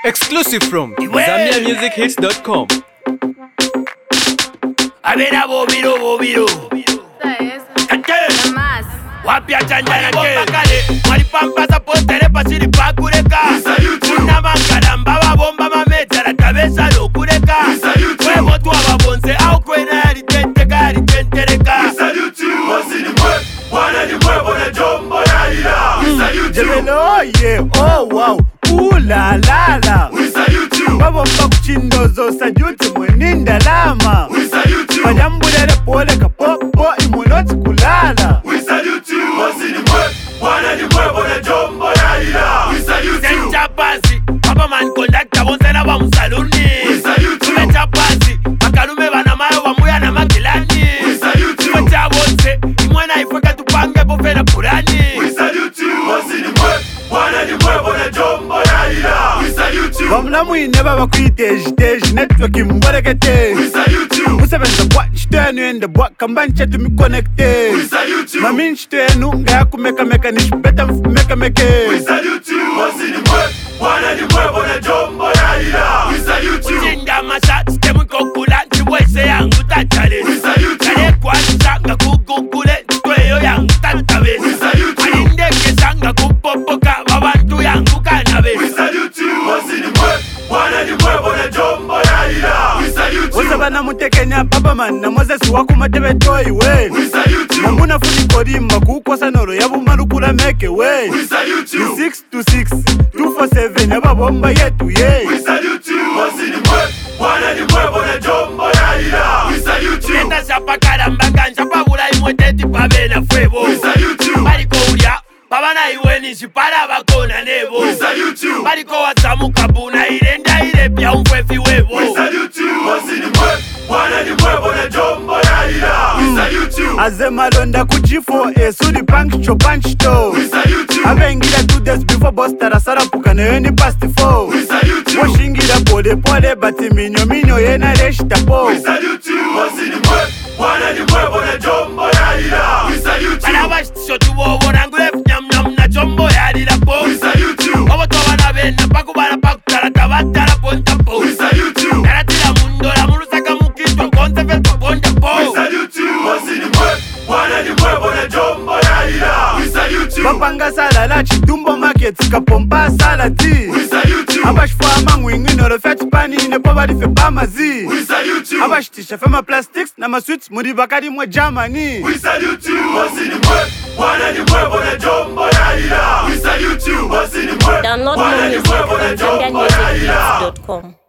Exclusive from ZambiaMusicHits.com. A ver a Bobiro. Más. Wapia chanjana kale Maripampa sa potere pasiri pakureka Una mangaramba babomba mametara tabesa lokureka Webo tu ababonse au kwena yaritentereka We salute you, wasini mwe Wana ni mwe bona jombo yalila We salute you Jebelo yeah, oh wow, ooh la la la We salute you Babomba kuchindozo sajuti mweninda lama We salute you Panyambulele pole kapopo imunoti kulala We salute you, wasini mwe Wana ni mwe bona jombo yalila We salute you Senja pasi, papa man conductor bonsena ba musaluni We salute you Senja pasi, makalume bana mayo bamuya na makilani We salute you Senja bonse, imwana ifweka tupange bofena purani We salute you, wasini mwe Wana ni mwe bona jombo yalila We salute you Bamla mwine baba kuiteji network imborekete We salute you Musebenza bwa nchitenu ende bwa kambanche tumiconnecte We salute you Mami nchitenu nga ya kumeka nishupeta mfumeka We salute you, wasini mwe Wana ni mwe bona jombo yalila We salute you Kuchinda masa, sitemu kokula Nchiwese yangu tatale We salute you Kale kwa nisanga kukukule Ntweyo yangu tatabe We salute you Alindeke sanga kupopoka Wabantu yangu kanabe We salute you, wasini mwe Wana ni mwe bona jombo yalila We salute you Usabana mutekenya papa man na Moses wakumatebe toy we We salute you Mambuna funi korimba kukosa noro yabumarukula meke we We salute you 626 247 yababomba yetu ye We salute you, wasini mwe Wana ni mwe bona jombo yalila We salute you Nenda shapa karamba kanja pabula imweteti pabena fwebo We salute you Baliko ulia, babana iwe nishipala bakona nebo We salute you Baliko wasamu kabuna irenda ilepya umfwefi webo We salute you, wasini mwe Wana ni mwe bona jombo yalila We salute you Aze malonda kujifo esudi punch to We salute you Abengira 2 days before boss tarasara puka na yoni past 4 We salute you Washingira pole bati minyo yena reshita po We salute you, wasini mwe Wana ni mwe bona jombo yalila We salute you Balabashisho tuwobona ngulef nyam na jombo yalila po We salute you Obo tobana bena pakubala pakutala tabatala ponta po We salute you Naratila mundola mulusaka mukitwa konsefe ponta po We salute you, wasini mwe Wana ni mwe bona jombo yalila We salute you Bapanga salala chitumbo market kapompa salati We salute you Abashfama ngwingwi noro fetch pani nepo balife pamazi We salute you Abashitisha fema plastics na maswits muri bakari mwa Germany We salute you, wasini mwe Wana ni mwe bona jombo yalila We salute you, wasini mwe Download Wana more ni music mwe bona on jombo yalila ZambiaMusicHits.com.